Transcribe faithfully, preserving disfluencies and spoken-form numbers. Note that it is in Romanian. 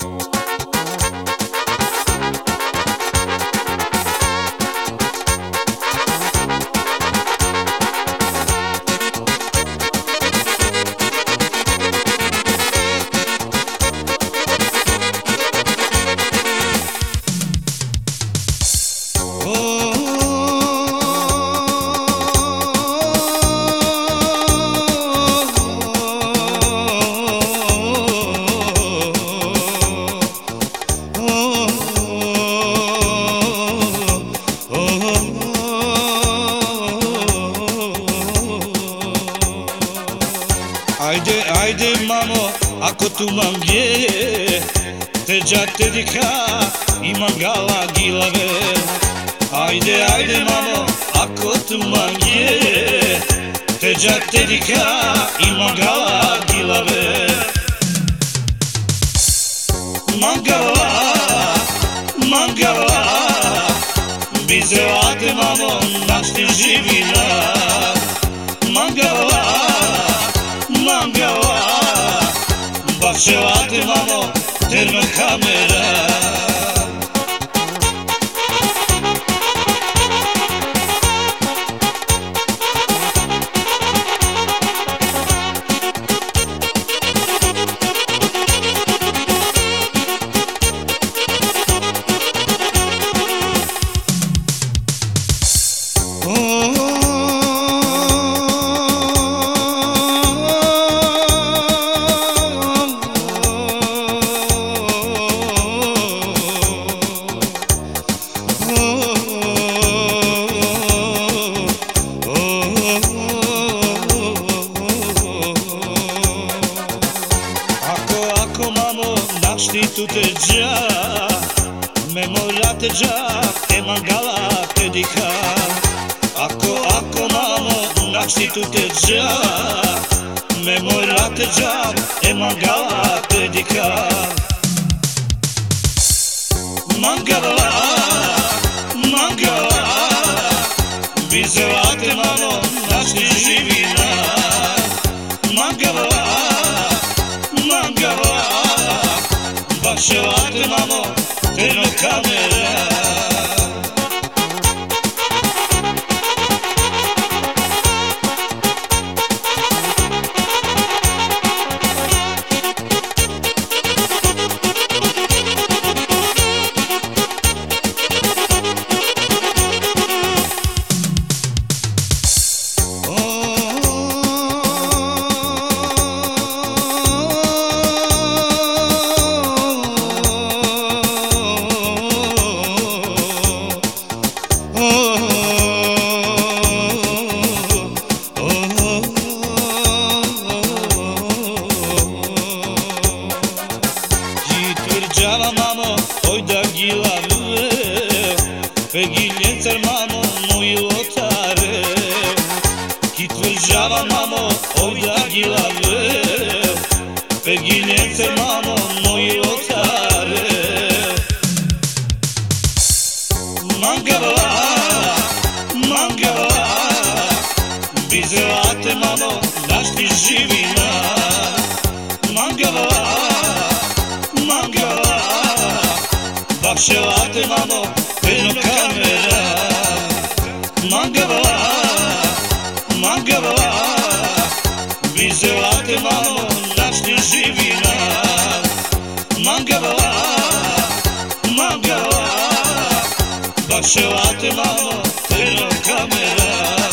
Ajde, ajde mamo, ako tu mam gdje Teđa tedika i mangala gilave. Ajde, ajde mamo, ako tu mam gdje Teđa tedika i mangala gilave. Mangala, mangala Bizelate mamo, našti živina. Mangala, mangala Bašelate mamo, termo kamera. Tu teđa, memora teđa, e mangala tedika. Ako, ako mamo, našti tu teđa, memora teđa, e mangala tedika. Mangala, mangala Bizelate mamo, našti živina. Mangala, mangala Bašelate mamo, termo kamera. Mamo, oj da gilave, pegiljencar mamo, moji lotare. Ki tvrđava mamo, oj da gilave, pegiljencar mamo, moji lotare. Mangala, mangala Bizelate mamo, našti živina. Mangala, mangala Bašelate mamo, termo kamera. Mangala, mangala Bizelate mamo, našti živina. Mangala, mangala Bašelate mamo, termo kamera.